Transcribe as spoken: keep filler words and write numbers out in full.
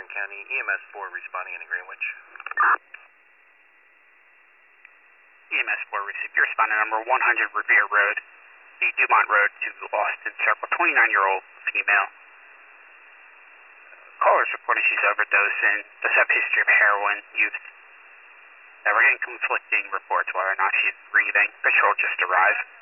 County, E M S four responding in Greenwich. E M S four received. You're responding number one hundred Revere Road, the Dumont Road to Austin Circle, twenty-nine-year-old female. Caller is reporting she's overdosing, does have a history of heroin use. Uh, we're getting conflicting reports whether or not she's breathing. Patrol just arrived.